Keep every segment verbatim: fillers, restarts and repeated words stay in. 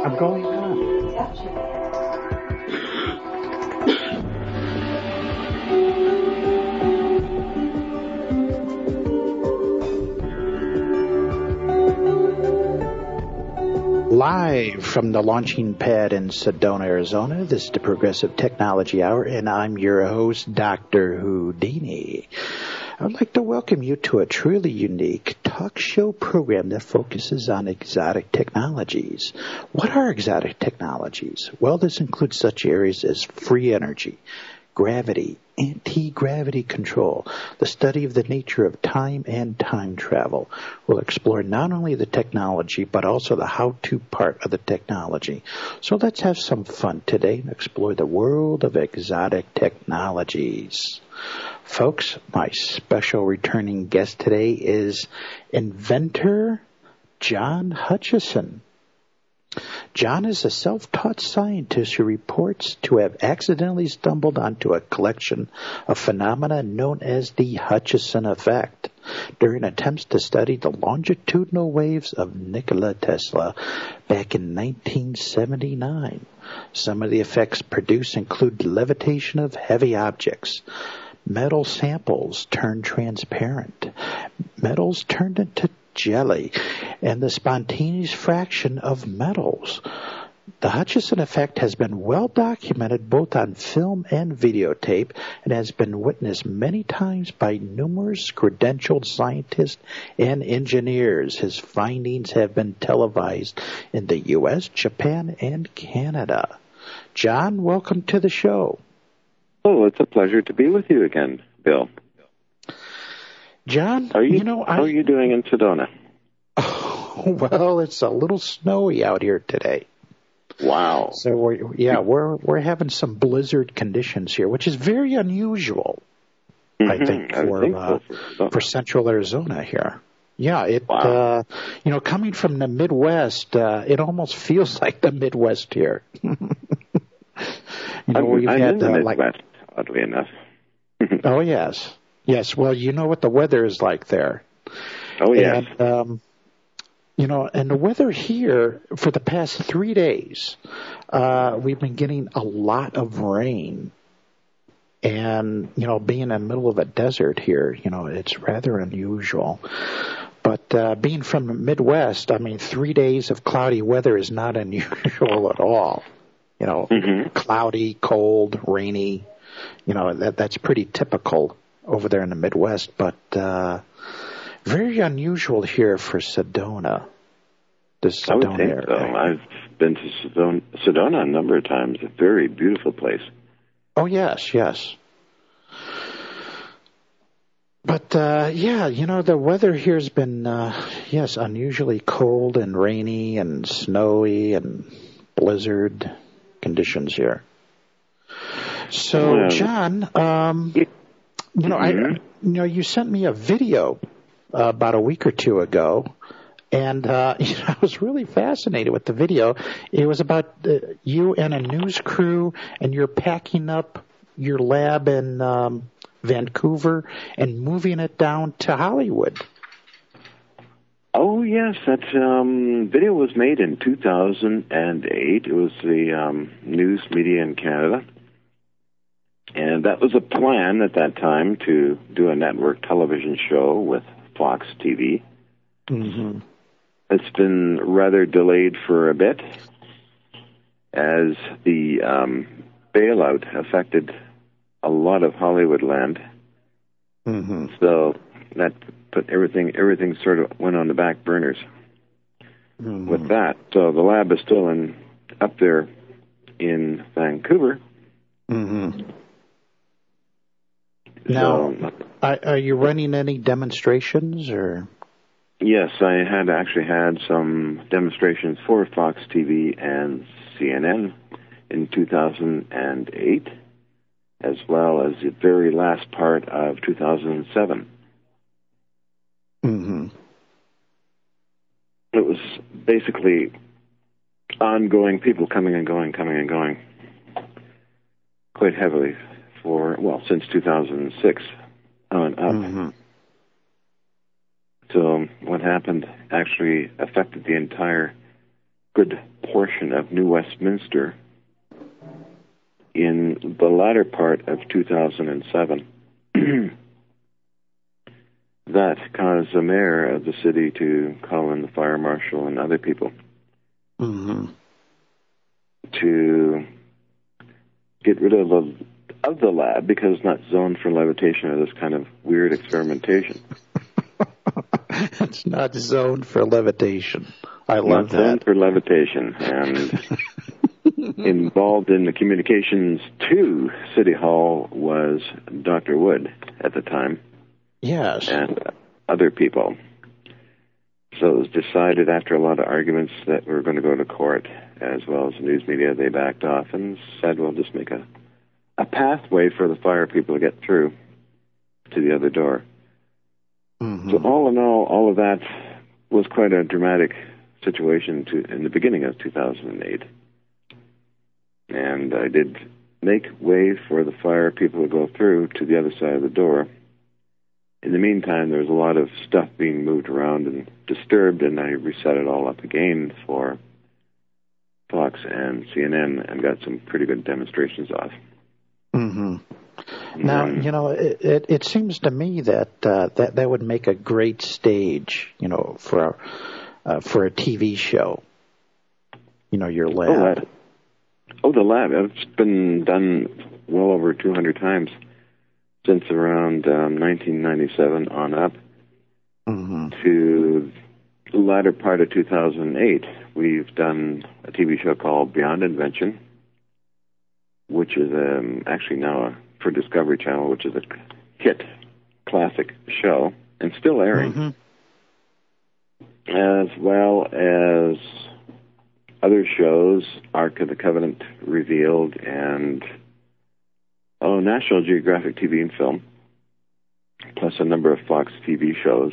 going on? Live from the launching pad in Sedona, Arizona, this is the Progressive Technology Hour, and I'm your host, Doctor Houdini. I'd like to welcome you to a truly unique talk show program that focuses on exotic technologies. What are exotic technologies? Well, this includes such areas as free energy, gravity, anti-gravity control, the study of the nature of time and time travel. We'll explore not only the technology, but also the how-to part of the technology. So let's have some fun today and explore the world of exotic technologies. Folks, my special returning guest today is inventor John Hutchison. John is a self-taught scientist who reports to have accidentally stumbled onto a collection of phenomena known as the Hutchison effect during attempts to study the longitudinal waves of Nikola Tesla back in nineteen seventy-nine. Some of the effects produced include levitation of heavy objects, metal samples turned transparent, metals turned into jelly, and the spontaneous fraction of metals. The Hutchison effect has been well documented both on film and videotape and has been witnessed many times by numerous credentialed scientists and engineers. His findings have been televised in the U S, Japan, and Canada. John, welcome to the show. Oh, it's a pleasure to be with you again, Bill. John, are you, you know, how I, are you doing in Sedona? Oh, well, it's a little snowy out here today. Wow. So we're, yeah, we're we're having some blizzard conditions here, which is very unusual, mm-hmm. I think, for, I think uh, so. for Central Arizona here. Yeah, it wow. uh, you know, coming from the Midwest, uh, it almost feels like the Midwest here. you know, I'm, we've I'm had in the uh, Midwest, like, oddly enough. oh yes. Yes, well, you know what the weather is like there. Oh, yes. And, um, you know, and the weather here for the past three days, uh, we've been getting a lot of rain. And, you know, being in the middle of a desert here, you know, it's rather unusual. But uh, being from the Midwest, I mean, three days of cloudy weather is not unusual at all. You know, mm-hmm. cloudy, cold, rainy, you know, that that's pretty typical over there in the Midwest, but uh, very unusual here for Sedona. This Sedona I would think area. so. I've been to Sedona, Sedona a number of times. A very beautiful place. Oh, yes, yes. But, uh, yeah, you know, the weather here has been, uh, yes, unusually cold and rainy and snowy and blizzard conditions here. So, well, John, um... You know, mm-hmm. I, you know, you sent me a video uh, about a week or two ago, and uh, you know, I was really fascinated with the video. It was about uh, you and a news crew, and you're packing up your lab in um, Vancouver and moving it down to Hollywood. Oh, yes, that um, video was made in two thousand eight. It was the um, News Media in Canada. And that was a plan at that time to do a network television show with Fox T V. Mm-hmm. It's been rather delayed for a bit as the um, bailout affected a lot of Hollywood land. Mm-hmm. So that put everything, everything sort of went on the back burners mm-hmm. with that. So the lab is still in up there in Vancouver. Mm-hmm. Now, so, are, are you running any demonstrations or? Yes, I had actually had some demonstrations for Fox T V and C N N in two thousand eight, as well as the very last part of two thousand seven. Mm-hmm. It was basically ongoing, people coming and going, coming and going quite heavily for, well, since two thousand six on up. Mm-hmm. So what happened actually affected the entire good portion of New Westminster in the latter part of two thousand seven. That caused the mayor of the city to call in the fire marshal and other people mm-hmm. to get rid of the, of the lab because it's not zoned for levitation or this kind of weird experimentation. It's not zoned for levitation. I love not that. Zoned for levitation, and involved in the communications to City Hall was Doctor Wood at the time. Yes. And other people. So it was decided after a lot of arguments that we were going to go to court, as well as the news media. They backed off and said, we'll just make a, a pathway for the fire people to get through to the other door. Mm-hmm. So all in all, all of that was quite a dramatic situation to, in the beginning of two thousand eight. And I did make way for the fire people to go through to the other side of the door. In the meantime, there was a lot of stuff being moved around and disturbed, and I reset it all up again for Fox and C N N and got some pretty good demonstrations off. Mm-hmm. Now, then, you know, it, it, it seems to me that, uh, that that would make a great stage, you know, for a, uh, for a T V show. You know, your lab. Oh, that, oh, the lab. It's been done well over two hundred times. Since around um, nineteen ninety-seven on up mm-hmm. to the latter part of two thousand eight, we've done a T V show called Beyond Invention, which is um, actually now a, for Discovery Channel, which is a hit classic show and still airing, mm-hmm. as well as other shows, Ark of the Covenant Revealed, and Oh, National Geographic T V and film, plus a number of Fox T V shows,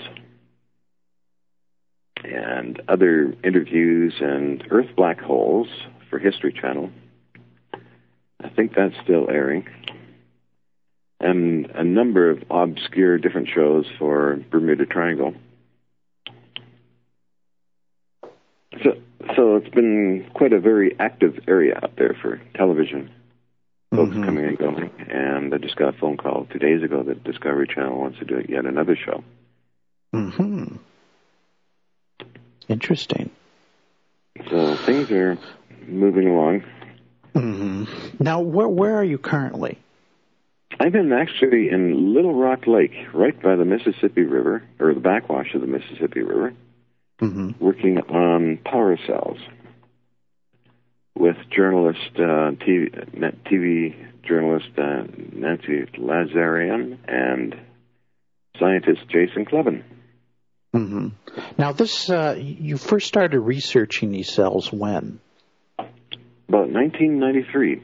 and other interviews and Earth Black Holes for History Channel. I think that's still airing. And a number of obscure different shows for Bermuda Triangle. So, so it's been quite a very active area out there for television. Folks mm-hmm. coming and going, and I just got a phone call two days ago that Discovery Channel wants to do yet another show. Mm-hmm. Interesting. So things are moving along. Mm-hmm. Now, where where are you currently? I've been actually in Little Rock Lake, right by the Mississippi River, or the backwash of the Mississippi River, mm-hmm. working on power cells with journalist, uh, T V, T V journalist uh, Nancy Lazarian and scientist Jason Clevin. Mm-hmm. Now, this uh, you first started researching these cells when? About nineteen ninety-three.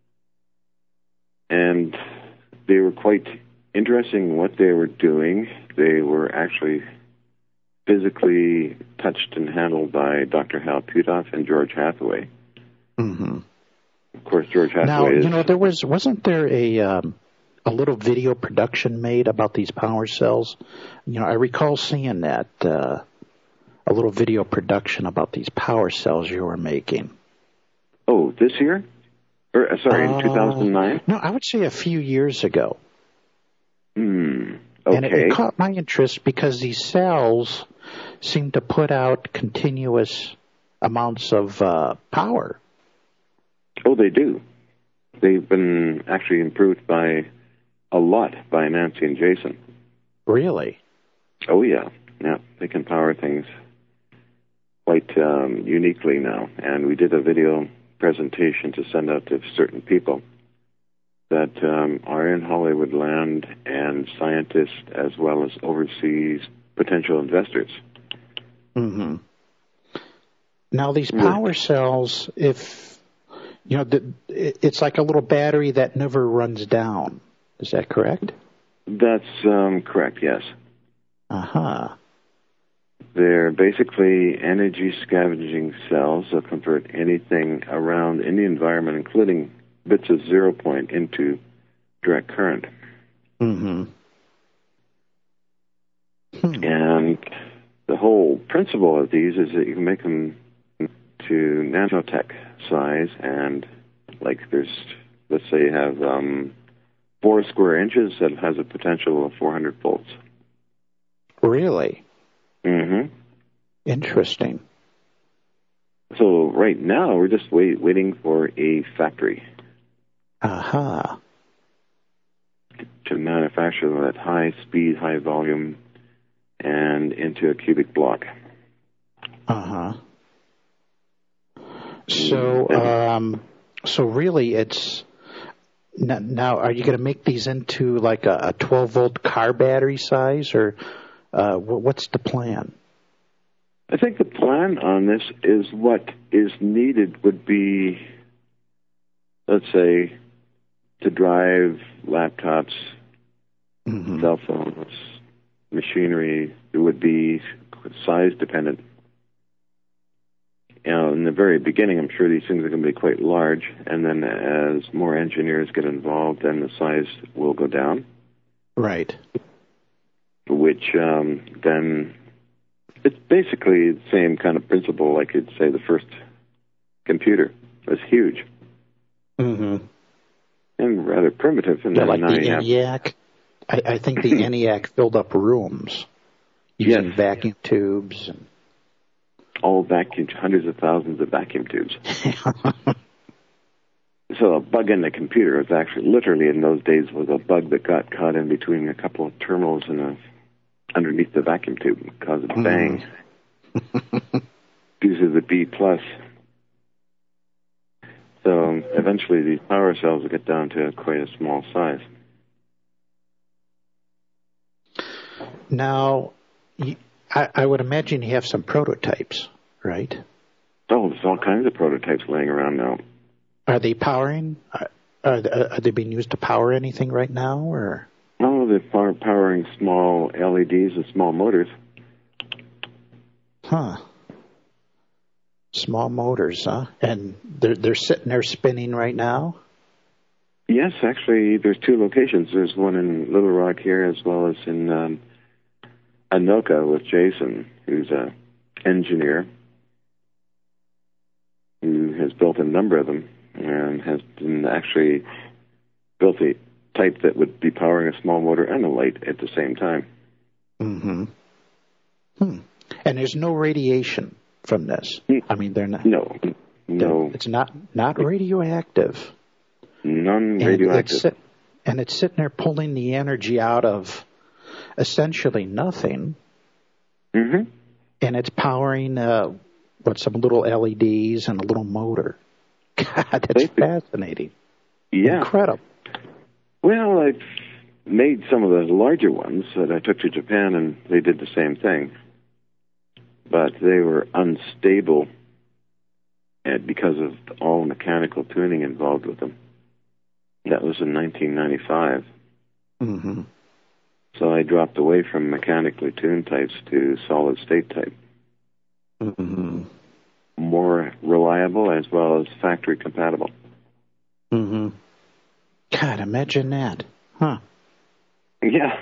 And they were quite interesting in what they were doing. They were actually physically touched and handled by Doctor Hal Puthoff and George Hathaway. Mm-hmm. Of course, George Hathaway now, is... you know, there was, wasn't there a, um, a little video production made about these power cells? You know, I recall seeing that, uh, a little video production about these power cells you were making. Oh, this year? Or, uh, sorry, uh, in two thousand nine? No, I would say a few years ago. Hmm, okay. And it, it caught my interest because these cells seem to put out continuous amounts of uh, power. Oh, they do. They've been actually improved by a lot by Nancy and Jason. Really? Oh, yeah. Yeah, they can power things quite um, uniquely now. And we did a video presentation to send out to certain people that um, are in Hollywood land and scientists as well as overseas potential investors. Mm-hmm. Now, these power cells, if, you know, the, it's like a little battery that never runs down. Is that correct? That's um, correct, yes. Uh-huh. They're basically energy scavenging cells that convert anything around in the environment, including bits of zero point, into direct current. Mm-hmm. Hmm. And the whole principle of these is that you can make them to nanotech size, and like there's, let's say you have um, four square inches that has a potential of four hundred volts. Really? Mm-hmm. Interesting. So right now we're just wait, waiting for a factory. Aha. Uh-huh. To manufacture them at high speed, high volume, and into a cubic block. Uh-huh. So, um, so really it's, now are you going to make these into like a twelve volt car battery size, or uh, what's the plan? I think the plan on this is what is needed would be, let's say, to drive laptops, mm-hmm. cell phones, machinery. It would be size dependent. You know, in the very beginning, I'm sure these things are going to be quite large, and then as more engineers get involved, then the size will go down. Right. Which um, then, it's basically the same kind of principle, like you'd say the first computer was huge. Mm-hmm. And rather primitive. And yeah, then like the have... ENIAC. I, I think the ENIAC filled up rooms using yes. vacuum tubes. And... all vacuum, hundreds of thousands of vacuum tubes. So a bug in the computer was actually, literally in those days, was a bug that got caught in between a couple of terminals and a, underneath the vacuum tube and caused a bang. Mm. Due to the B plus. So eventually these power cells will get down to quite a small size. Now, you, I, I would imagine you have some prototypes, right? Oh, there's all kinds of prototypes laying around now. Are they powering? Are, are, they, are they being used to power anything right now, or? No, they're power, powering small L E Ds and small motors. Huh. Small motors, huh? And they're they're sitting there spinning right now? Yes, actually, there's two locations. There's one in Little Rock here, as well as in um, Anoka with Jason, who's an engineer who has built a number of them and has been actually built a type that would be powering a small motor and a light at the same time. Mm-hmm. Hmm. And there's no radiation from this. I mean, they're not. No, no. It's not not radioactive. Non-radioactive. And it's, sit, and it's sitting there pulling the energy out of essentially nothing. Mm-hmm. And it's powering uh, what some little L E Ds and a little motor. God, that's Basically. fascinating. Yeah. Incredible. Well, I've made some of the larger ones that I took to Japan, and they did the same thing. But they were unstable and because of all mechanical tuning involved with them. That was in nineteen ninety-five. Mm-hmm. So I dropped away from mechanically tuned types to solid-state type. Mm-hmm. More reliable as well as factory compatible. Mm-hmm. God, imagine that. Huh. Yeah.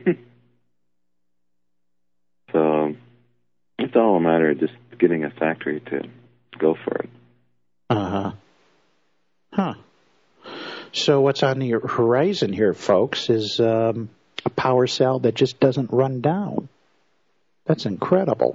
So it's all a matter of just getting a factory to go for it. Uh-huh. Huh. So what's on the horizon here, folks, is um, a power cell that just doesn't run down. That's incredible.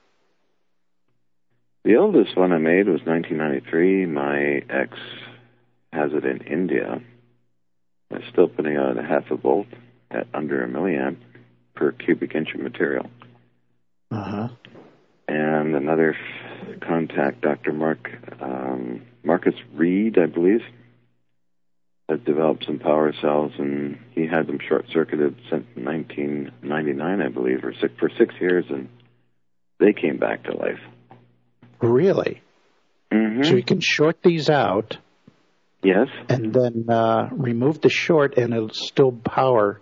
The oldest one I made was nineteen ninety-three. My ex has it in India. It's still putting out a half a volt at under a milliamp per cubic inch of material. Uh-huh. And another contact, Doctor Mark um, Marcus Reed, I believe, has developed some power cells, and he had them short-circuited since nineteen ninety-nine, I believe, or six, for six years, and they came back to life. Really? Mm-hmm. So you can short these out. Yes. And then uh, remove the short, and it'll still power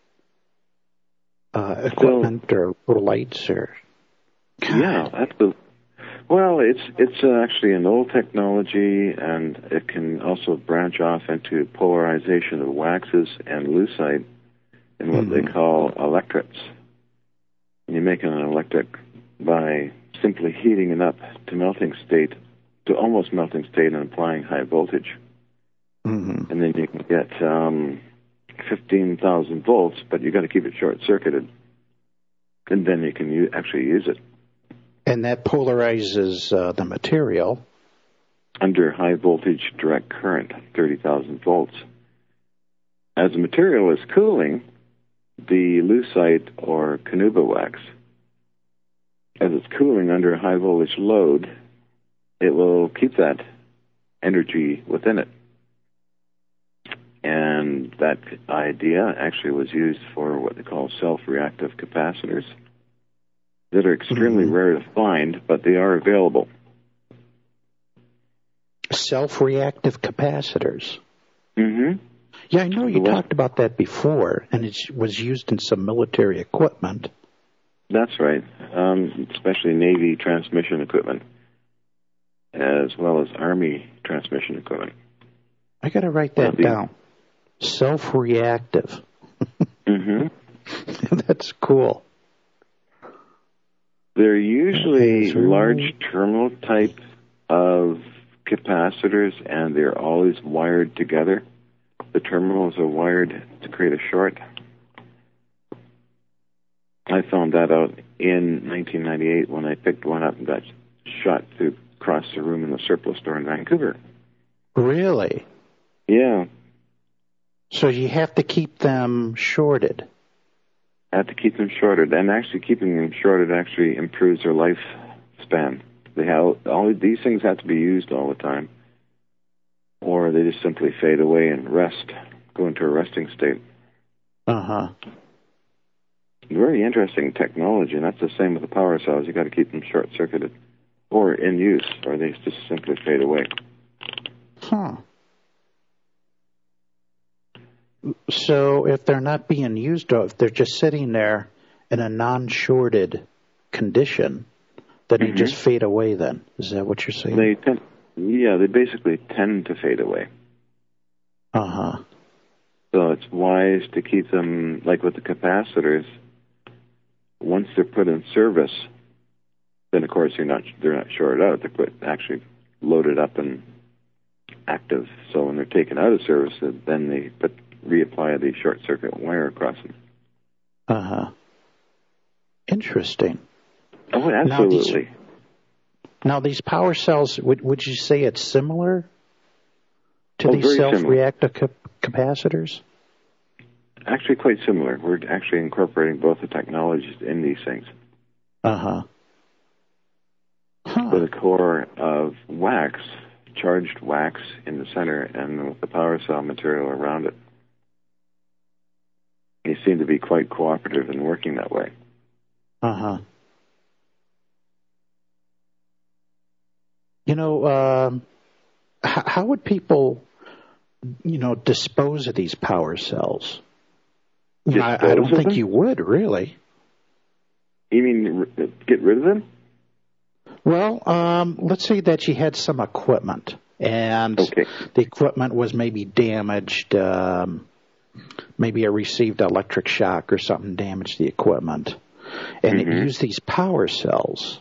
uh, equipment still, or lights or. God. Yeah, absolutely. Well, it's it's uh, actually an old technology, and it can also branch off into polarization of waxes and lucite in what mm-hmm. they call electrets. And you make an electric by simply heating it up to melting state to almost melting state and applying high voltage. Mm-hmm. And then you can get um, fifteen thousand volts, but you've got to keep it short-circuited. And then you can u- actually use it. And that polarizes uh, the material. Under high voltage direct current, thirty thousand volts. As the material is cooling, the lucite or canuba wax, as it's cooling under a high voltage load, it will keep that energy within it. And that idea actually was used for what they call self-reactive capacitors that are extremely mm-hmm. rare to find, but they are available. Self-reactive capacitors? Mm-hmm. Yeah, I know you the talked about that before, and it was used in some military equipment. That's right, um, especially Navy transmission equipment, as well as Army transmission equipment. I got to write that the, down. Self-reactive. Mm-hmm. That's cool. They're usually large terminal type of capacitors, and they're always wired together. The terminals are wired to create a short. I found that out in nineteen ninety-eight when I picked one up and got shot through across the room in the surplus store in Vancouver. Really? Yeah. So you have to keep them shorted. I have to keep them shorted, and actually keeping them shorted actually improves their lifespan. They have all these things have to be used all the time, or they just simply fade away and rest, go into a resting state. Uh huh. Very interesting technology, and that's the same with the power cells. You got to keep them short-circuited, or in use, or they just simply fade away. Huh. So if they're not being used, or if they're just sitting there in a non-shorted condition, then mm-hmm. they just fade away then? Is that what you're saying? They tend, yeah, they basically tend to fade away. Uh-huh. So it's wise to keep them, like with the capacitors, once they're put in service, then of course you're not, they're not shorted out. They're put, actually loaded up and active. So when they're taken out of service, then they put reapply the short circuit wire across them. Uh huh. Interesting. Oh, absolutely. Now these, now these power cells, would would you say it's similar to oh, these self-reactive cap- capacitors? Actually, quite similar. We're actually incorporating both the technologies in these things. Uh huh. Huh. With a core of wax, charged wax in the center, and with the power cell material around it. They seem to be quite cooperative in working that way. Uh-huh. You know, um, h- how would people, you know, dispose of these power cells? You know, I, I don't think them? you would, really. You mean r- get rid of them? Well, um, let's say that you had some equipment, and okay. the equipment was maybe damaged. Um, maybe it received electric shock or something damaged the equipment, and mm-hmm. it used these power cells.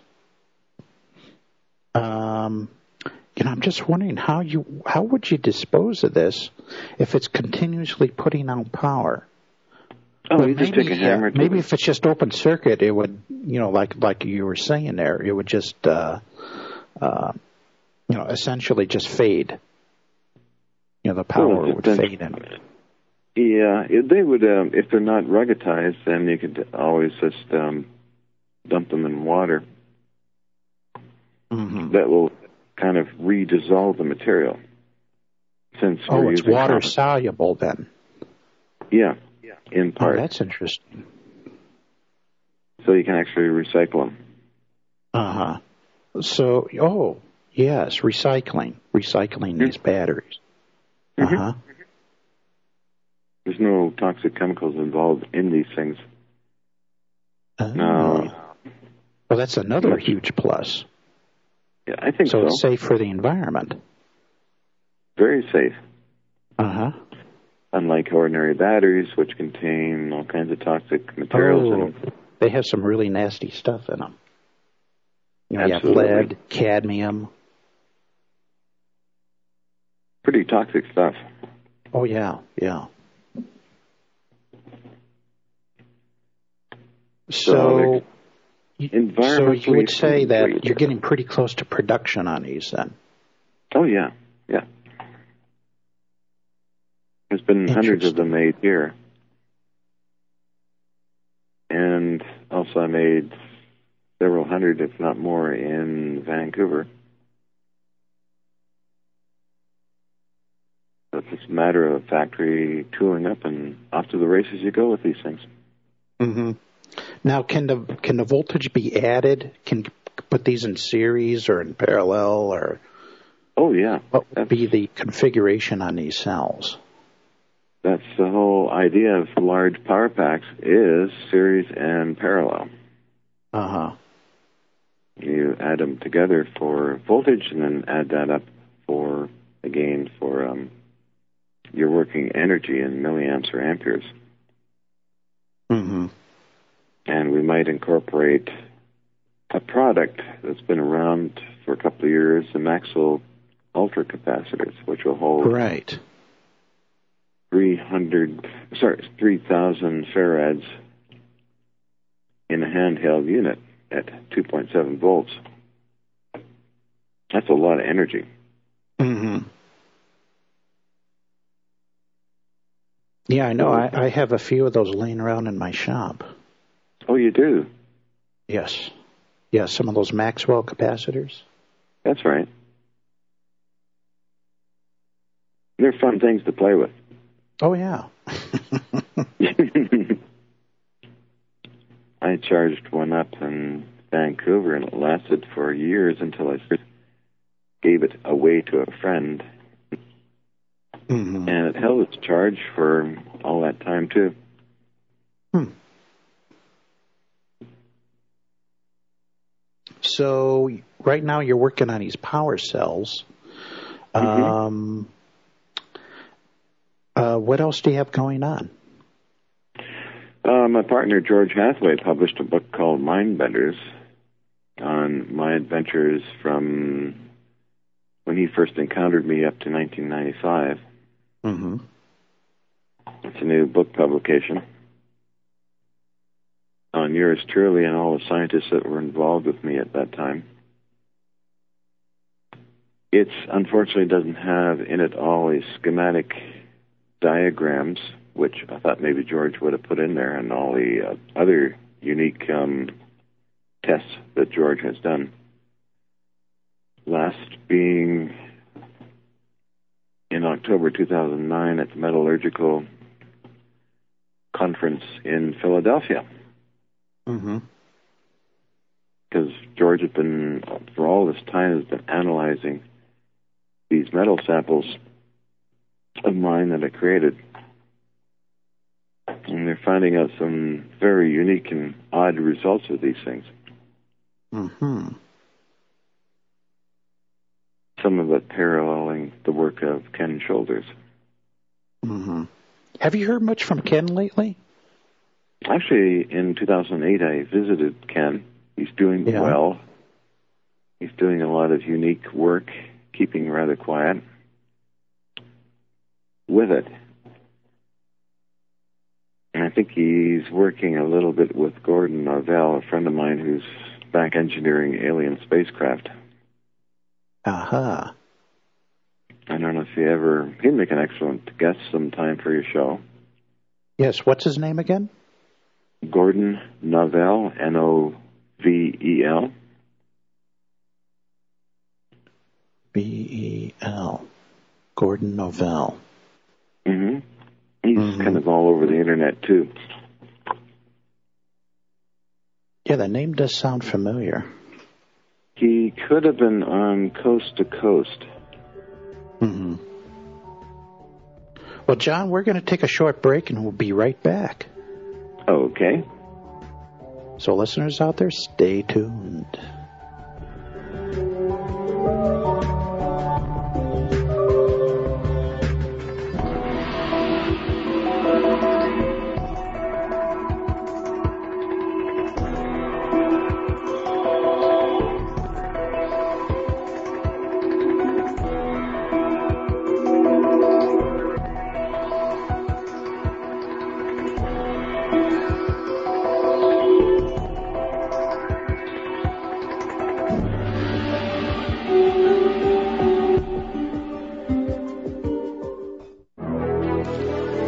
Um, you know, I'm just wondering how you how would you dispose of this if it's continuously putting out power? Oh, well, you maybe, just take a hammer. Yeah, maybe if it's just open circuit, it would, you know, like like you were saying there, it would just, uh, uh, you know, essentially just fade. You know, the power well, would fade in. Yeah, they would. Um, if they're not ruggedized, then you could always just um, dump them in water. Mm-hmm. That will kind of re-dissolve the material. Since oh, we're it's using water copper. soluble then. Yeah, in part. Oh, that's interesting. So you can actually recycle them. Uh huh. So, oh, yes, recycling, recycling mm-hmm. these batteries. Mm-hmm. Uh huh. There's no toxic chemicals involved in these things. Oh. Um, well, that's another huge plus. Yeah, I think so. So it's safe for the environment. Very safe. Uh-huh. Unlike ordinary batteries, which contain all kinds of toxic materials. Oh, and they have some really nasty stuff in them. You know, Absolutely. You have lead, cadmium. pretty toxic stuff. Oh, yeah, yeah. So, So, environmentally so you would say that friendly. you're getting pretty close to production on these then? Oh, yeah, yeah. There's been hundreds of them made here. And also I made several hundred, if not more, in Vancouver. So it's just a matter of factory tooling up and off to the races you go with these things. Mm-hmm. Now, can the can the voltage be added? Can you put these in series or in parallel, or oh yeah, what would that's, be the configuration on these cells? That's the whole idea of large power packs is series and parallel. Uh huh. You add them together for voltage, and then add that up for again for um, your working energy in milliamps or amperes. Mm-hmm. And we might incorporate a product that's been around for a couple of years, the Maxwell Ultra capacitors, which will hold right three hundred, sorry, three thousand farads in a handheld unit at two point seven volts. That's a lot of energy. Mm-hmm. Yeah, I know. I, I have a few of those laying around in my shop. Oh, you do? Yes. Yeah, some of those Maxwell capacitors. That's right. They're fun things to play with. Oh, yeah. I charged one up in Vancouver, and it lasted for years until I gave it away to a friend. Mm-hmm. And it held its charge for all that time, too. Hmm. So right now you're working on these power cells. Mm-hmm. Um, uh, what else do you have going on? Uh, my partner George Hathaway published a book called Mindbenders on my adventures from when he first encountered me up to nineteen ninety-five. Mm-hmm. It's a new book publication on yours truly and all the scientists that were involved with me at that time. It unfortunately doesn't have in it all these schematic diagrams, which I thought maybe George would have put in there, and all the uh, other unique um, tests that George has done. Last being in October two thousand nine at the Metallurgical Conference in Philadelphia. Mm-hmm. Because George has been, for all this time, has been analyzing these metal samples of mine that I created. And they're finding out some very unique and odd results of these things. Mm-hmm. Some of it paralleling the work of Ken Shoulders. Mm-hmm. Have you heard much from Ken lately? Actually, in two thousand eight, I visited Ken. He's doing yeah. well. He's doing a lot of unique work, keeping rather quiet with it. And I think he's working a little bit with Gordon Norvell, a friend of mine who's back engineering alien spacecraft. Aha. Uh-huh. I don't know if you ever... He'd make an excellent guest sometime for your show. Yes, what's his name again? Gordon Novell, N O V E L. V E L. Gordon Novell. Mm-hmm. He's mm-hmm. kind of all over the internet, too. Yeah, that name does sound familiar. He could have been on Coast to Coast. Mm-hmm. Well, John, we're going to take a short break, and we'll be right back. Okay. So listeners out there, stay tuned.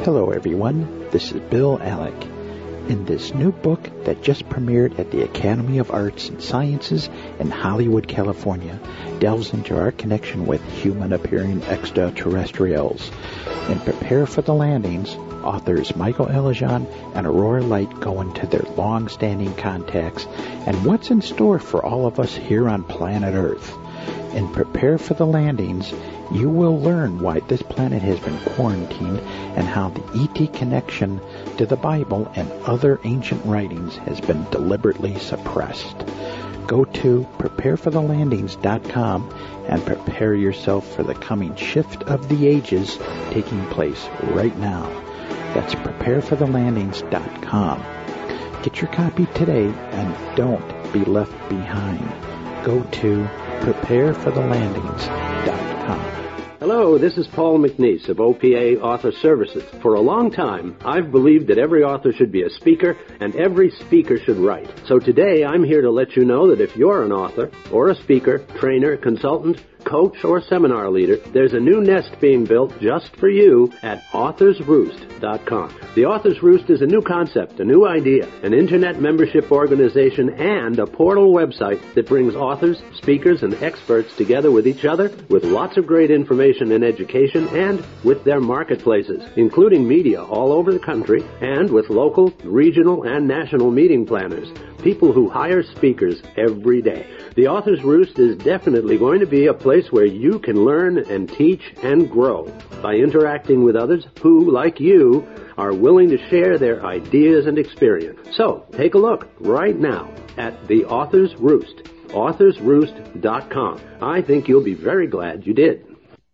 Hello everyone, this is Bill Alec. In this new book that just premiered at the Academy of Arts and Sciences in Hollywood, California, delves into our connection with human-appearing extraterrestrials. In Prepare for the Landings, authors Michael Elijah and Aurora Light go into their long-standing contacts and what's in store for all of us here on planet Earth. In Prepare for the Landings, you will learn why this planet has been quarantined and how the E T connection to the Bible and other ancient writings has been deliberately suppressed. Go to prepare for the landings dot com and prepare yourself for the coming shift of the ages taking place right now. That's prepare for the landings dot com. Get your copy today and don't be left behind. Go to prepare for the landings dot com. Hello, this is Paul McNeese of O P A Author Services. For a long time, I've believed that every author should be a speaker and every speaker should write. So today, I'm here to let you know that if you're an author or a speaker, trainer, consultant, coach, or seminar leader, there's a new nest being built just for you at authors roost dot com. The Authors Roost is a new concept, a new idea, an internet membership organization, and a portal website that brings authors, speakers, and experts together with each other with lots of great information and education and with their marketplaces, including media all over the country and with local, regional, and national meeting planners, people who hire speakers every day. The Authors Roost is definitely going to be a place where you can learn and teach and grow by interacting with others who, like you, are willing to share their ideas and experience. So, take a look right now at The Authors Roost, authors roost dot com. I think you'll be very glad you did.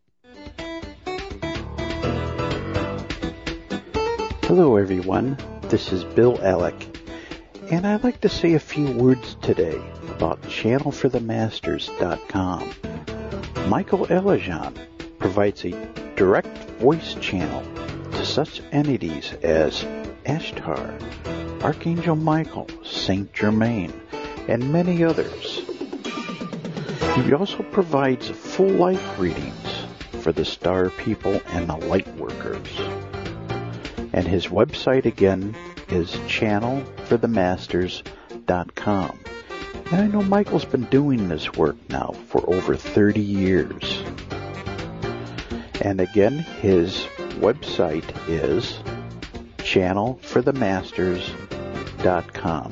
Hello everyone, this is Bill Alec, and I'd like to say a few words today about channel for the masters dot com. Michael Elijah provides a direct voice channel to such entities as Ashtar, Archangel Michael, Saint Germain, and many others. He also provides full life readings for the star people and the light workers. And his website again is channel for the masters dot com. And I know Michael's been doing this work now for over thirty years. And again, his website is channel for the masters dot com.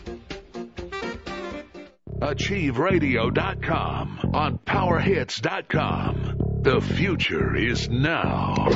achieve radio dot com on power hits dot com. The future is now.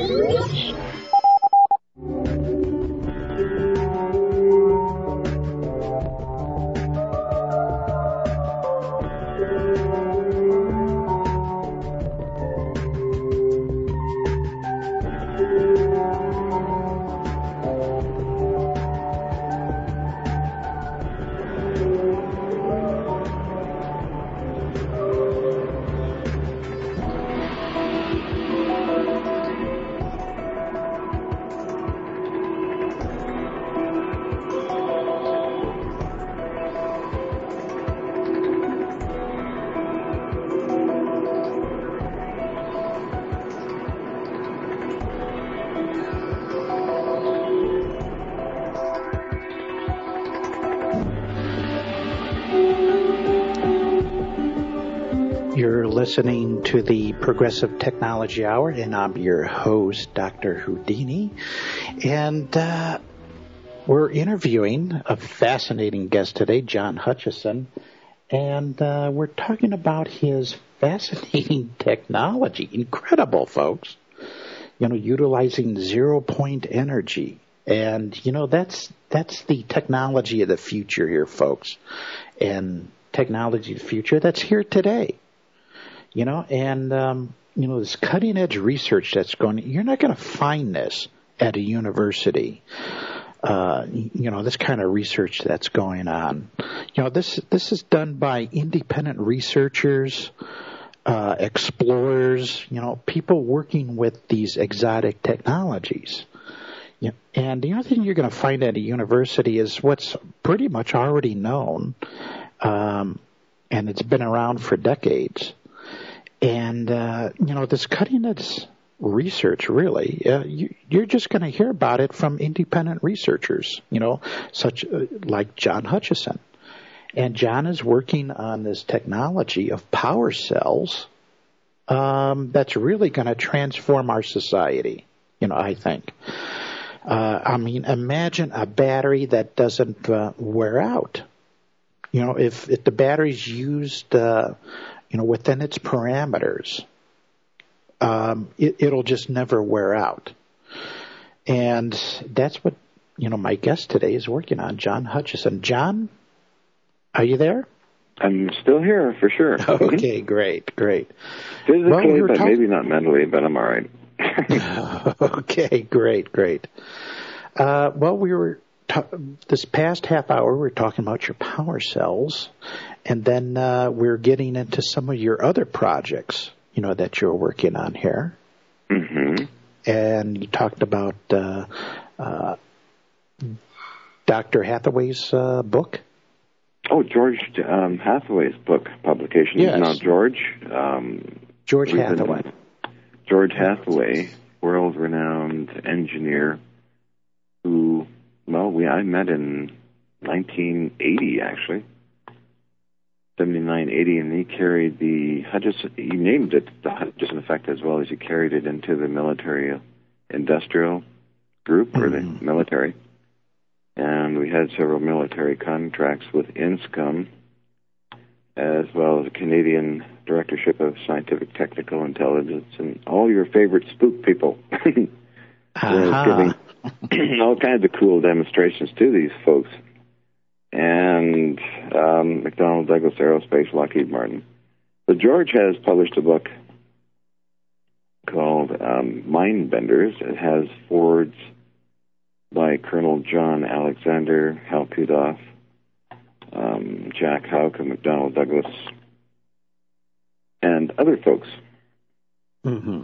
You're listening to the Progressive Technology Hour, and I'm your host, Doctor Houdini. And uh, we're interviewing a fascinating guest today, John Hutchison, and uh, we're talking about his fascinating technology. Incredible, folks. You know, utilizing zero-point energy. And, you know, that's that's the technology of the future here, folks. And technology of the future that's here today. You know, and, um, you know, this cutting-edge research that's going, you're not going to find this at a university. Uh, you know, this kind of research that's going on. You know, this this is done by independent researchers, uh, explorers, you know, people working with these exotic technologies. Yeah, and the other thing you're going to find at a university is what's pretty much already known, um, and it's been around for decades. And, uh, you know, this cutting edge research, really. Uh, you, you're just going to hear about it from independent researchers, you know, such uh, like John Hutchison. And John is working on this technology of power cells um, that's really going to transform our society, you know, I think. Uh, I mean, imagine a battery that doesn't uh, wear out. You know, if, if the battery's used, uh, you know, within its parameters, um, it, it'll just never wear out. And that's what, you know, my guest today is working on, John Hutchison. John, are you there? I'm still here, for sure. Okay, great, great. Physically, well, we but talk- maybe not mentally, but I'm all right. Okay, great, great. Uh, well, we were... This past half hour, we were talking about your power cells, and then uh, we're getting into some of your other projects, you know, that you're working on here. Mm-hmm. And you talked about uh, uh, Doctor Hathaway's uh, book. Oh, George um, Hathaway's book publication. Yes. Now, George. Um, George Hathaway. George Hathaway, world-renowned engineer who... Well, we I met in nineteen eighty, actually, seventy-nine, eighty, and he carried the Hutchison, he named it the Hutchison Effect, as well as he carried it into the military industrial group, or mm-hmm. the military. And we had several military contracts with INSCOM, as well as the Canadian Directorship of Scientific Technical Intelligence, and all your favorite spook people. uh-huh. giving all kinds of cool demonstrations to these folks. And um, McDonnell Douglas Aerospace, Lockheed Martin. So George has published a book called um, Mindbenders. It has forwards by Colonel John Alexander, Hal Kudoff, um, Jack Houck of McDonnell Douglas, and other folks. Mm-hmm.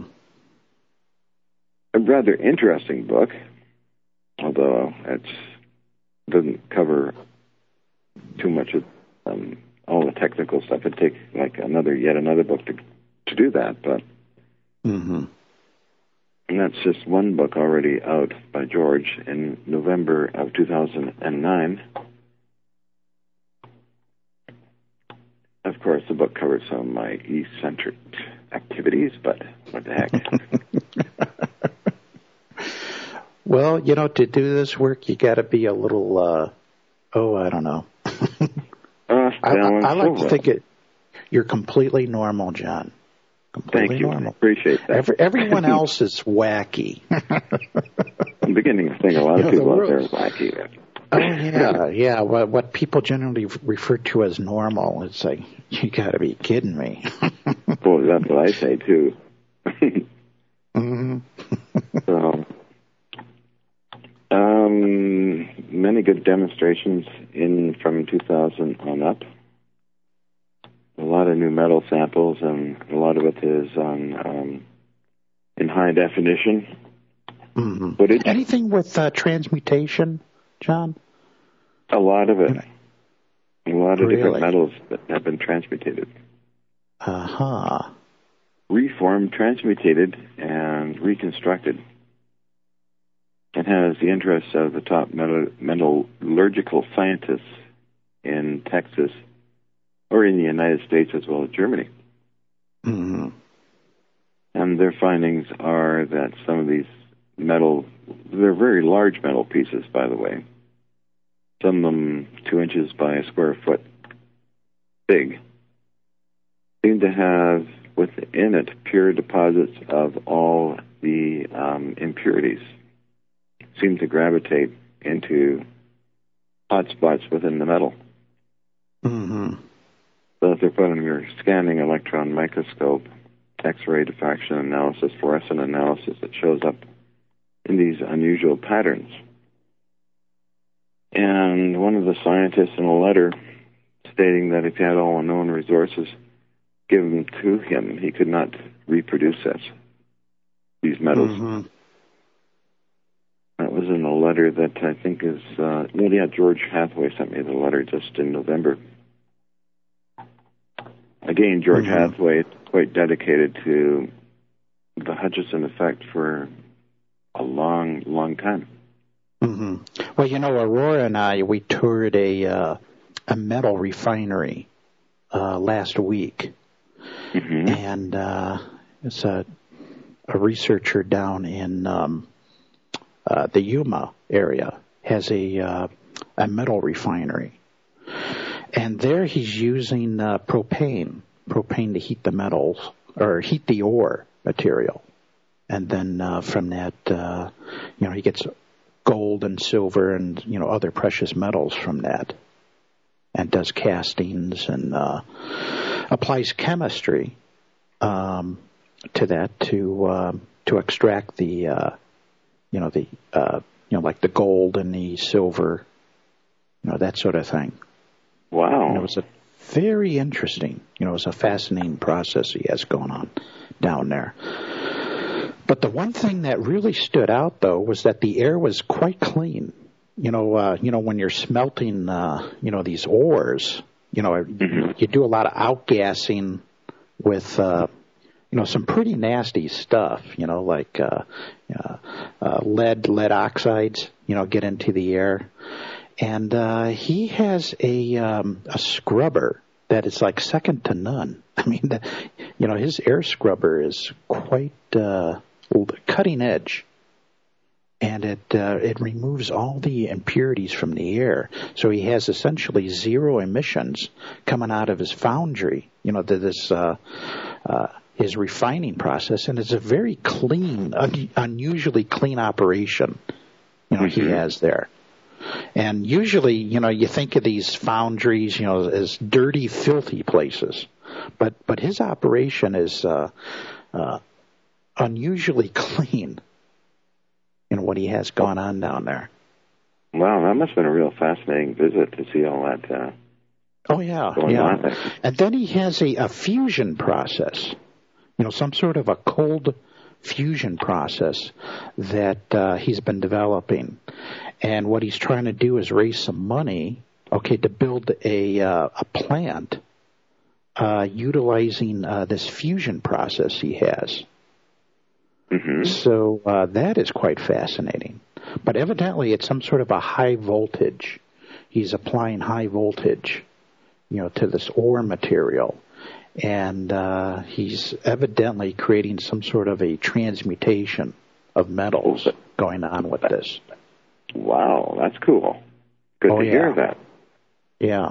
A rather interesting book, although it doesn't cover too much of um, all the technical stuff. It'd take like another, yet another book to to do that. But mm-hmm. and that's just one book already out by George in November of two thousand nine. Of course, the book covers some of my eccentric activities, but what the heck. Well, you know, to do this work, you got to be a little, uh, oh, I don't know. uh, I, I, I like to think it. You're completely normal, John. Completely Thank you. normal. Appreciate that. Every, everyone else is wacky. I'm beginning to think a lot you of know, people the out there are wacky. Oh, yeah, yeah. What, what people generally refer to as normal, it's like, you got to be kidding me. Well, that's what I say, too. mm-hmm. So... Um, many good demonstrations in from two thousand on up. A lot of new metal samples, and a lot of it is on um, in high definition mm-hmm. footage. Anything with uh, transmutation, John? A lot of it. A lot of really? different metals that have been transmutated. Uh-huh. Reformed, transmutated, and reconstructed. It has the interests of the top metallurgical scientists in Texas, or in the United States as well as Germany. Mm-hmm. And their findings are that some of these metal, they're very large metal pieces, by the way. Some of them two inches by a square foot big, seem to have within it pure deposits of all the um, impurities. Seem to gravitate into hot spots within the metal. Mm-hmm. So if they're put on your scanning electron microscope, X-ray diffraction analysis, fluorescent analysis, it shows up in these unusual patterns. And one of the scientists in a letter stating that if he had all known resources given to him, he could not reproduce this, these metals. Mm-hmm. That was in a letter that I think is, uh, well, yeah, George Hathaway sent me the letter just in November. Again, George mm-hmm. Hathaway is quite dedicated to the Hutchison effect for a long, long time. Mm-hmm. Well, you know, Aurora and I, we toured a uh, a metal refinery uh, last week, mm-hmm. and uh, it's a a researcher down in um, uh, the Yuma area has a uh, a metal refinery, and there he's using uh, propane propane to heat the metals or heat the ore material, and then uh, from that, uh, you know, he gets gold and silver and, you know, other precious metals from that, and does castings and uh, applies chemistry um, to that to uh, to extract the uh, you know the uh, you know like the gold and the silver, you know, that sort of thing. Wow! And it was a very interesting, you know, it was a fascinating process he has going on down there. But the one thing that really stood out, though, was that the air was quite clean. You know, uh, you know, when you're smelting, uh, you know, these ores, you know, mm-hmm. you do a lot of outgassing with, uh, you know, some pretty nasty stuff. You know, like uh, uh, uh, lead, lead oxides. You know, get into the air, and uh, he has a um, a scrubber that is like second to none. I mean, the, you know, his air scrubber is quite. Uh, cutting edge, and it uh, it removes all the impurities from the air. So he has essentially zero emissions coming out of his foundry, you know, to this uh, uh, his refining process, and it's a very clean, un- unusually clean operation, you know, mm-hmm. he has there. And usually, you know, you think of these foundries, you know, as dirty, filthy places, but but his operation is. Uh, uh, unusually clean in what he has going on down there. Wow, that must have been a real fascinating visit to see all that. Uh, oh, yeah, yeah. And then he has a, a fusion process, you know, some sort of a cold fusion process that uh, he's been developing. And what he's trying to do is raise some money, okay, to build a, uh, a plant uh, utilizing uh, this fusion process he has. Mm-hmm. So uh, that is quite fascinating. But evidently it's some sort of a high voltage. He's applying high voltage, you know, to this ore material. And uh, he's evidently creating some sort of a transmutation of metals going on with this. Wow, that's cool. Good oh, to yeah. hear that. Yeah.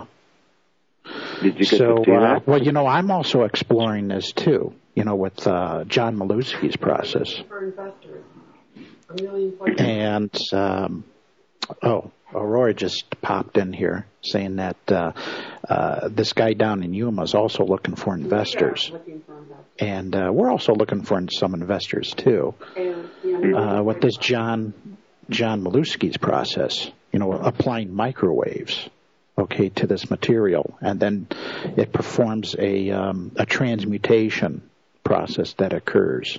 Did you get so, to see uh, that? Well, you know, I'm also exploring this too, you know, with uh, John Maluski's process. For investors. A million points. And, um, oh, Aurora just popped in here saying that uh, uh, this guy down in Yuma is also looking for investors. Yeah, looking for investors. And uh, we're also looking for some investors too. And, yeah, uh, with this John John Maluski's process, you know, applying microwaves, okay, to this material, and then it performs a um, a transmutation process that occurs.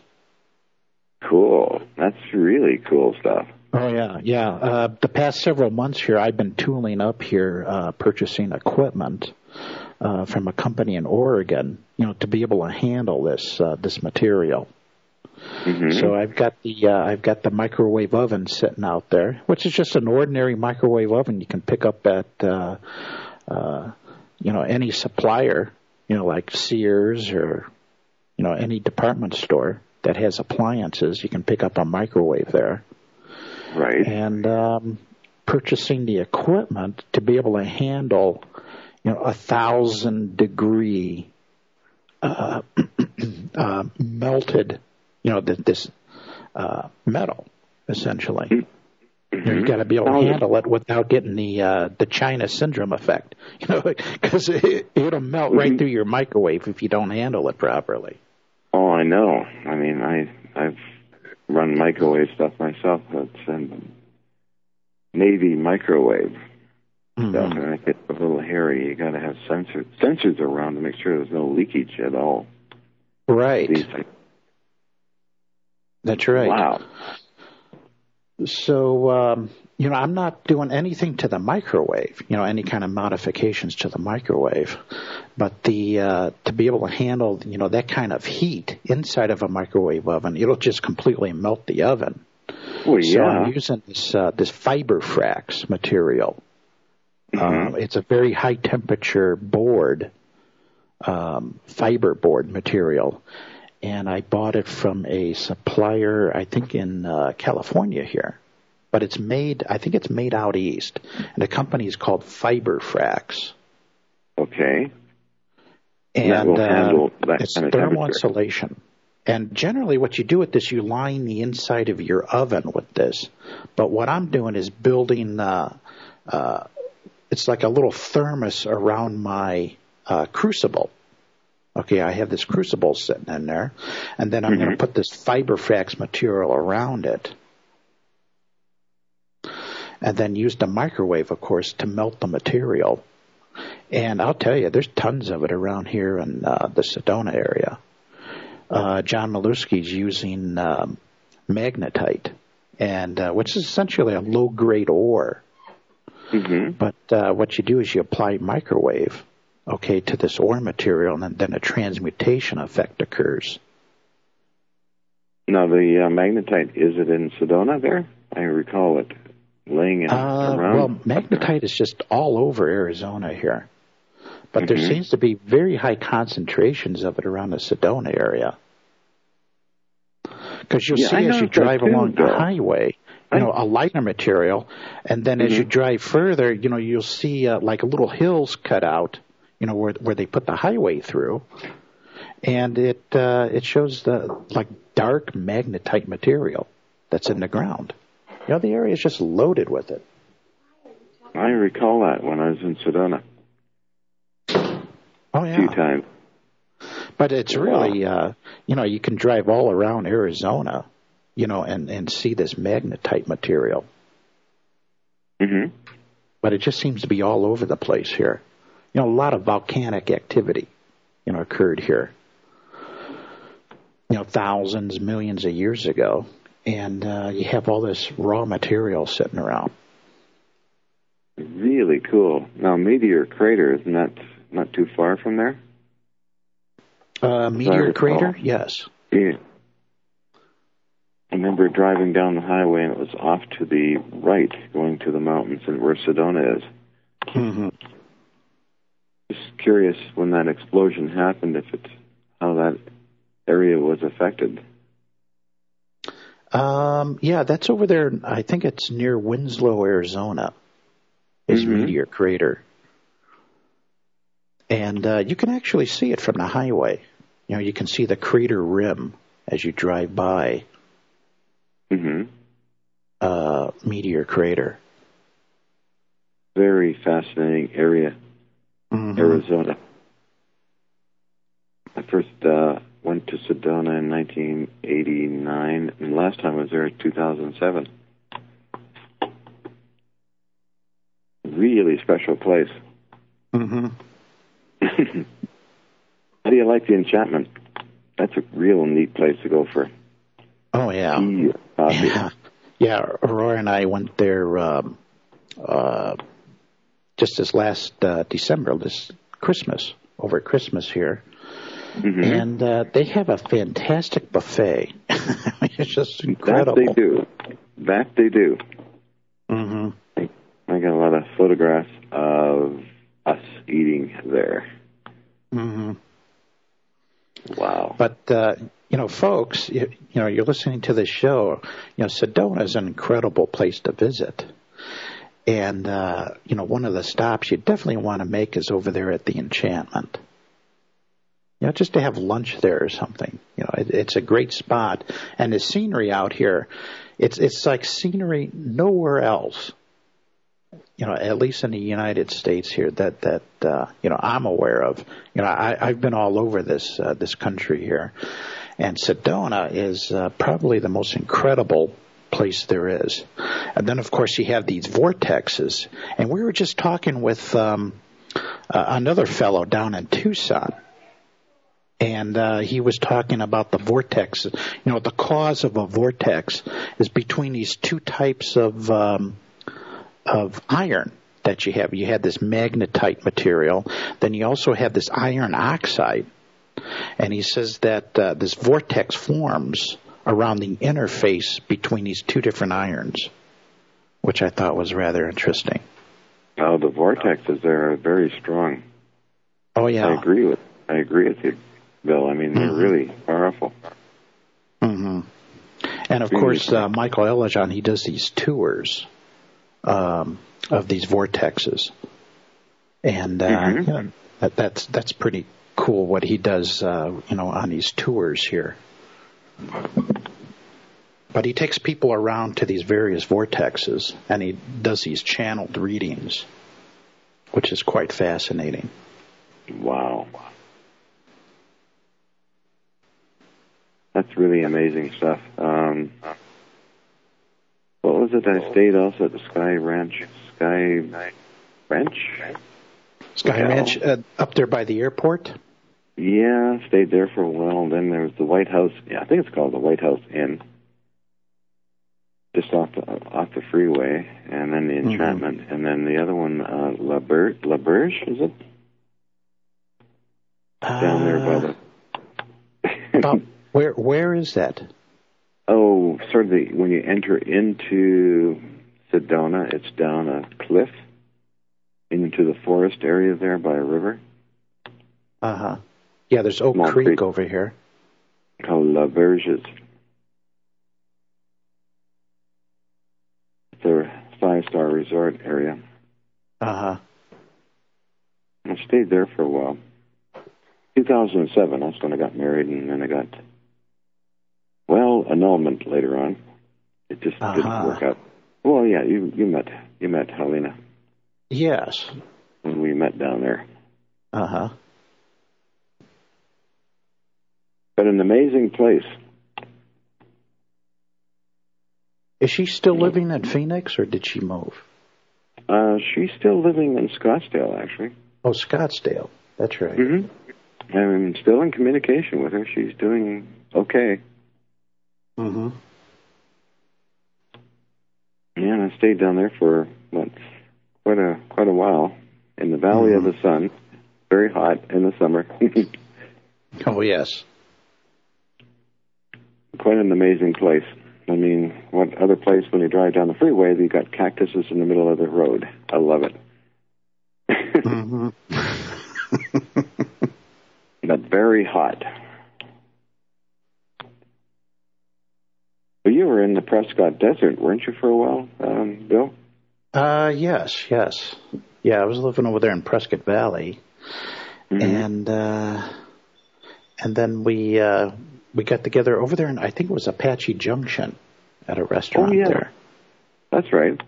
Cool. That's really cool stuff. Oh, yeah, yeah. Uh, the past several months here, I've been tooling up here, uh, purchasing equipment uh, from a company in Oregon, you know, to be able to handle this uh, this material. Mm-hmm. So I've got the uh, I've got the microwave oven sitting out there, which is just an ordinary microwave oven you can pick up at uh, uh, you know any supplier, you know like Sears or you know any department store that has appliances. You can pick up a microwave there, right? And um, purchasing the equipment to be able to handle you know a thousand degree uh, uh, melted. You know, this uh, metal, essentially. Mm-hmm. You know, you've got to be able to handle it without getting the uh, the China syndrome effect. You know, because it, it'll melt mm-hmm. right through your microwave if you don't handle it properly. Oh, I know. I mean, I I've run microwave stuff myself. It's um, Navy microwave mm-hmm. stuff, and it gets a little hairy. You got to have sensors sensors around to make sure there's no leakage at all. Right. These, That's right. Wow. So, um, you know, I'm not doing anything to the microwave, you know, any kind of modifications to the microwave. But the uh, to be able to handle, you know, that kind of heat inside of a microwave oven, it'll just completely melt the oven. Well, yeah. So I'm using this uh, this FiberFrax material. Mm-hmm. Uh, it's a very high temperature board, um, fiber board material. And I bought it from a supplier, I think in uh, California here. But it's made, I think it's made out east. And the company is called FiberFrax. Okay. And that will uh, handle that it's kind of thermal temperature. insulation. And generally what you do with this, you line the inside of your oven with this. But what I'm doing is building, uh, uh, it's like a little thermos around my uh, crucible. Okay, I have this crucible sitting in there, and then I'm mm-hmm. going to put this FiberFrax material around it, and then use the microwave, of course, to melt the material. And I'll tell you, there's tons of it around here in uh, the Sedona area. Uh, John Maluski's using um, magnetite, and uh, which is essentially a low-grade ore. Mm-hmm. But uh, what you do is you apply microwave, okay, to this ore material, and then, then a transmutation effect occurs. Now, the uh, magnetite, is it in Sedona there? I recall it laying in, uh, around. Well, magnetite is just all over Arizona here. But mm-hmm. there seems to be very high concentrations of it around the Sedona area. Because you'll yeah, see as you drive too, along though. the highway, you know, a lighter material, and then mm-hmm. as you drive further, you know, you'll see uh, like little hills cut out, you know, where where they put the highway through, and it uh, it shows the like dark magnetite material that's in the ground. You know, the area is just loaded with it. I recall that when I was in Sedona. Oh yeah, a few times. But it's really, uh, you know, you can drive all around Arizona, you know, and and see this magnetite material. Mm-hmm. But it just seems to be all over the place here. You know, a lot of volcanic activity, you know, occurred here, you know, thousands, millions of years ago. And uh, you have all this raw material sitting around. Really cool. Now, Meteor Crater, isn't that not too far from there? Uh, Meteor Crater, yes. Yeah. I remember driving down the highway, and it was off to the right, going to the mountains and where Sedona is. Mm-hmm. Just curious when that explosion happened, if it, how that area was affected. Um, yeah, that's over there. I think it's near Winslow, Arizona, is mm-hmm. Meteor Crater. And uh, you can actually see it from the highway. You know, you can see the crater rim as you drive by mm-hmm. uh, Meteor Crater. Very fascinating area, mm-hmm. Arizona. I first uh, went to Sedona in nineteen eighty-nine, and last time I was there in two thousand seven. Really special place. Mm-hmm. How do you like the Enchantment? That's a real neat place to go for. Oh, yeah. tea, coffee. Yeah. Yeah, Aurora and I went there um, uh, just this last uh, December, this Christmas, over Christmas here. Mm-hmm. And uh, they have a fantastic buffet. It's just incredible. That they do. That they do. Mm-hmm. I got a lot of photographs of us eating there. Mm-hmm. Wow. But, uh, you know, folks, you, you know, you're listening to this show. You know, Sedona is an incredible place to visit. And, uh, you know, one of the stops you definitely want to make is over there at the Enchantment. You know, just to have lunch there or something. You know, it, it's a great spot. And the scenery out here, it's it's like scenery nowhere else. You know, at least in the United States here, that that uh, you know I'm aware of. You know, I, I've been all over this uh, this country here, and Sedona is uh, probably the most incredible place there is. And then, of course, you have these vortexes. And we were just talking with um, uh, another fellow down in Tucson. And uh, he was talking about the vortex. You know, the cause of a vortex is between these two types of um, of iron that you have. You had this magnetite material. Then you also had this iron oxide. And he says that uh, this vortex forms around the interface between these two different irons, which I thought was rather interesting. Oh, the vortexes there are very strong. Oh, yeah. I agree with I agree with you, Bill. I mean, they're mm-hmm. really powerful. Mm-hmm. And, of course, uh, Michael Elajon, he does these tours um, of these vortexes. And uh, mm-hmm. you know, that, that's that's pretty cool what he does, uh, you know, on these tours here. But he takes people around to these various vortexes, and he does these channeled readings, which is quite fascinating. Wow. That's really amazing stuff. Um, what was it? I stayed also at the Sky Ranch. Sky Ranch? Sky Hotel. Ranch uh, up there by the airport? Yeah, stayed there for a while. Then there was the White House. Yeah, I think it's called the White House Inn. Just off the, off the freeway. And then the Enchantment. Mm-hmm. And then the other one, uh, La, Ber- La Berge, is it? Uh, Down there by the... about where where is that? Oh, sort of the, when you enter into Sedona, it's down a cliff into the forest area there by a river. Uh-huh. Yeah, there's Oak Creek, Creek over here. Called La Verges. It's a five-star resort area. Uh-huh. I stayed there for a while. two thousand seven, that's when I got married, and then I got, well, annulment later on. It just uh-huh. didn't work out. Well, yeah, you you met you met Helena. Yes. When we met down there. Uh-huh. But an amazing place. Is she still living in Phoenix, or did she move? Uh, she's still living in Scottsdale, actually. Oh, Scottsdale. That's right. Mm-hmm. I'm still in communication with her. She's doing okay. Mm-hmm. Yeah, and I stayed down there for, what, quite a quite a while in the Valley mm-hmm. of the Sun. Very hot in the summer. Oh, yes. Quite an amazing place. I mean, what other place when you drive down the freeway, you got cactuses in the middle of the road. I love it. Mm-hmm. But very hot. But you were in the Prescott Desert, weren't you, for a while, um, Bill? Uh, yes, yes. Yeah, I was living over there in Prescott Valley. Mm-hmm. And uh, and then we uh, we got together over there, in, I think it was Apache Junction, at a restaurant oh, yeah. there. That's right.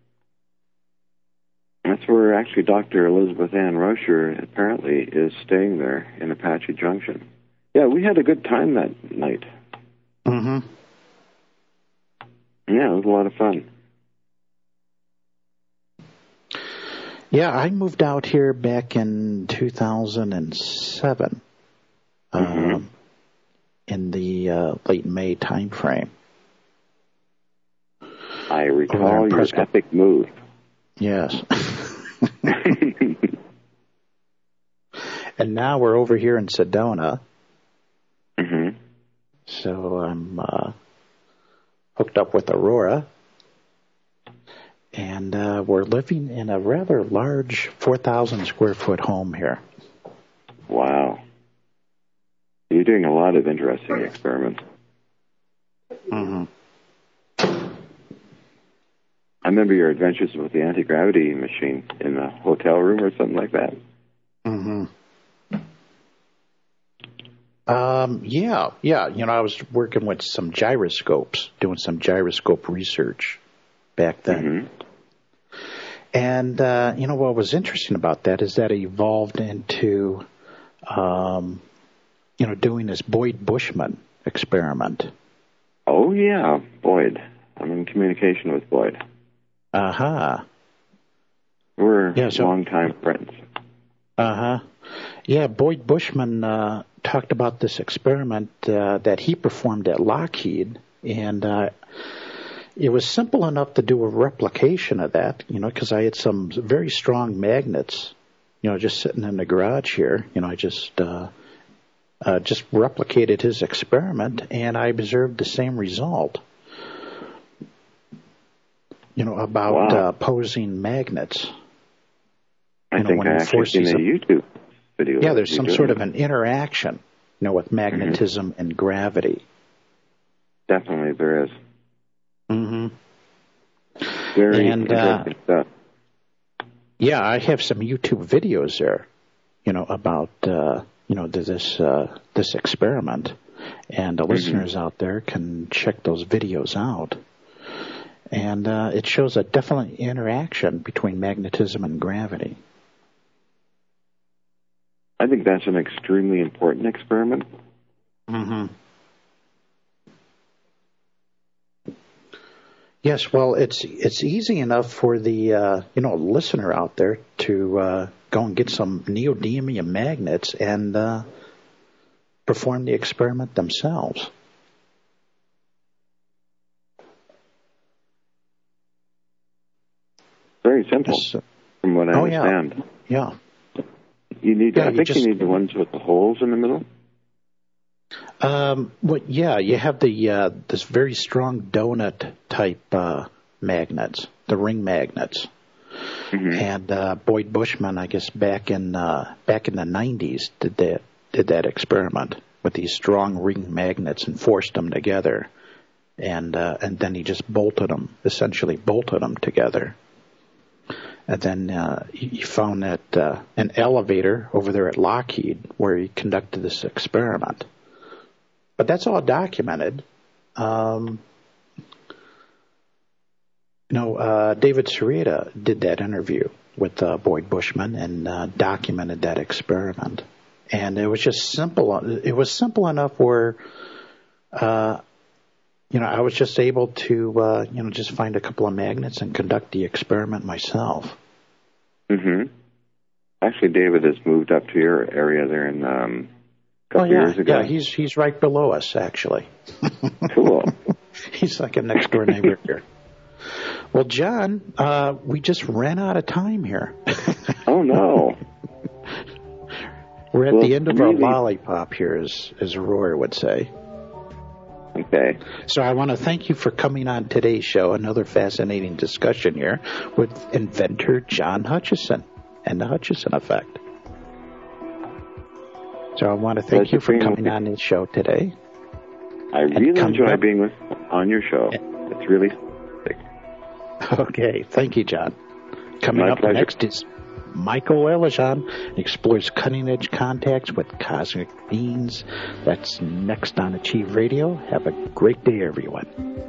That's where actually Doctor Elizabeth Ann Rocher apparently is staying there in Apache Junction. Yeah, we had a good time that night. Mm-hmm. Yeah, it was a lot of fun. Yeah, I moved out here back in two thousand seven, mm-hmm. um, in the uh, late May time frame. I recall your epic move. Yes. And now we're over here in Sedona. Mm-hmm. So I'm uh, hooked up with Aurora. And uh, we're living in a rather large four thousand square foot home here. Wow. You're doing a lot of interesting experiments. Mm-hmm. I remember your adventures with the anti-gravity machine in the hotel room or something like that. Mm-hmm. Um, yeah, yeah. You know, I was working with some gyroscopes, doing some gyroscope research back then. Mm-hmm. And, uh, you know, what was interesting about that is that it evolved into, um, you know, doing this Boyd Bushman experiment. Oh, yeah, Boyd. I'm in communication with Boyd. Uh-huh. We're yeah, so, longtime friends. Uh-huh. Yeah, Boyd Bushman uh, talked about this experiment uh, that he performed at Lockheed, and uh, it was simple enough to do a replication of that, you know, because I had some very strong magnets, you know, just sitting in the garage here. You know, I just uh, uh, just replicated his experiment, and I observed the same result. You know, about wow. uh, opposing magnets. I you know, think when I you actually force seen these a up- YouTube video. Yeah, there's you some doing sort of it. an interaction, you know, with magnetism mm-hmm. and gravity. Definitely there is. Mm-hmm. Very and, interesting uh, stuff. Yeah, I have some YouTube videos there, you know, about, uh, you know, this, uh, this experiment. And the mm-hmm. listeners out there can check those videos out. And uh, it shows a definite interaction between magnetism and gravity. I think that's an extremely important experiment. Mm-hmm. Yes, well, it's it's easy enough for the uh, you know listener out there to uh, go and get some neodymium magnets and uh, perform the experiment themselves. Very simple, Yes. from what I oh, understand. Yeah. yeah. You need. Yeah, I you think just, you need the ones with the holes in the middle. Um. Well, yeah. You have the uh, this very strong donut type uh, magnets, the ring magnets, mm-hmm. and uh, Boyd Bushman, I guess back in uh, back in the nineties, did that did that experiment with these strong ring magnets and forced them together, and uh, and then he just bolted them, essentially bolted them together. And then uh, he found that uh, an elevator over there at Lockheed where he conducted this experiment. But that's all documented. Um, you know, uh, David Sereda did that interview with uh, Boyd Bushman and uh, documented that experiment. And it was just simple. It was simple enough where, uh, you know, I was just able to, uh, you know, just find a couple of magnets and conduct the experiment myself. Mm-hmm. Actually, David has moved up to your area there in um, a couple oh, yeah. years ago. Yeah, he's he's right below us, actually. Cool. He's like a next door neighbor here. Well, John, uh, we just ran out of time here. Oh no. We're at well, the end of really... our lollipop here, as as Roy would say. Okay. So I want to thank you for coming on today's show. Another fascinating discussion here with inventor John Hutchison and the Hutchison effect. So I want to thank Pleasure you for being coming with on this show today. I And really come enjoy back- being with on your show. It's really Okay, thank you, John. Coming My up pleasure. next is Michael Elajan explores cutting-edge contacts with cosmic beings. That's next on Achieve Radio. Have a great day, everyone.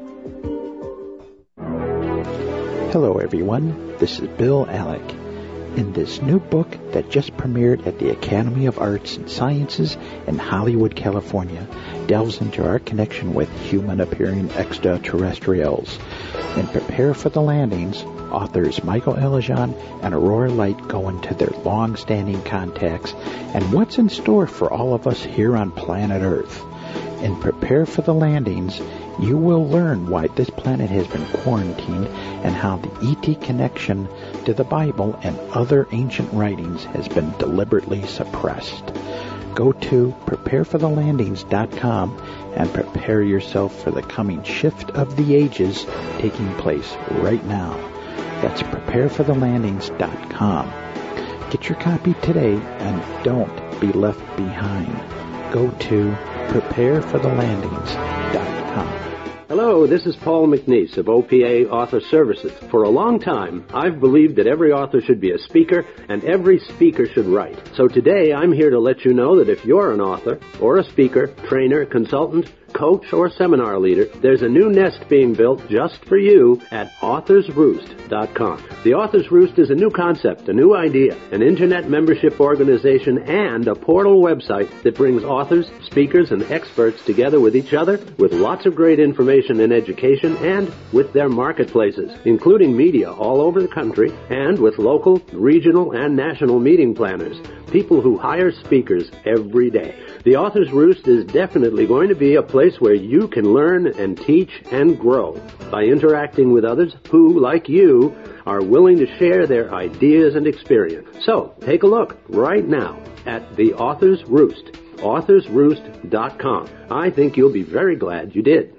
Hello, everyone. This is Bill Alec. In this new book that just premiered at the Academy of Arts and Sciences in Hollywood, California, delves into our connection with human-appearing extraterrestrials. In Prepare for the Landings, authors Michael Elajan and Aurora Light go into their long-standing contacts and what's in store for all of us here on planet Earth. In Prepare for the Landings, you will learn why this planet has been quarantined and how the E T connection to the Bible and other ancient writings has been deliberately suppressed. Go to prepare for the landings dot com and prepare yourself for the coming shift of the ages taking place right now. That's prepare for the landings dot com. Get your copy today and don't be left behind. Go to prepare for the landings dot com. Hello, this is Paul McNeese of O P A Author Services. For a long time, I've believed that every author should be a speaker and every speaker should write. So today, I'm here to let you know that if you're an author or a speaker, trainer, consultant, coach, or seminar leader, there's a new nest being built just for you at authors roost dot com. The Authors Roost is a new concept, a new idea, an internet membership organization, and a portal website that brings authors, speakers, and experts together with each other with lots of great information and education and with their marketplaces, including media all over the country and with local, regional, and national meeting planners. people who hire speakers every day. The Author's Roost is definitely going to be a place where you can learn and teach and grow by interacting with others who, like you, are willing to share their ideas and experience. So, take a look right now at The Author's Roost, authors roost dot com. I think you'll be very glad you did.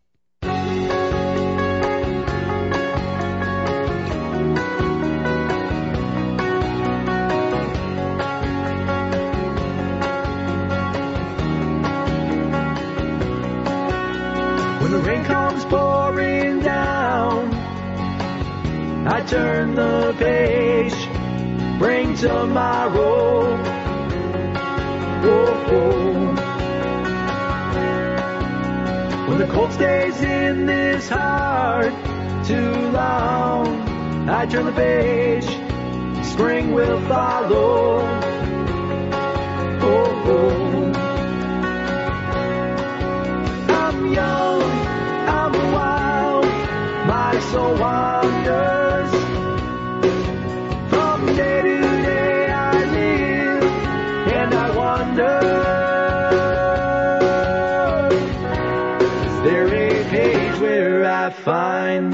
When the rain comes pouring down, I turn the page, bring tomorrow. Oh, oh. When the cold stays in this heart too long, I turn the page, spring will follow. Oh, oh. I'm young, I'm wild, my soul wanders. From day to day I live, and I wonder, is there a page where I find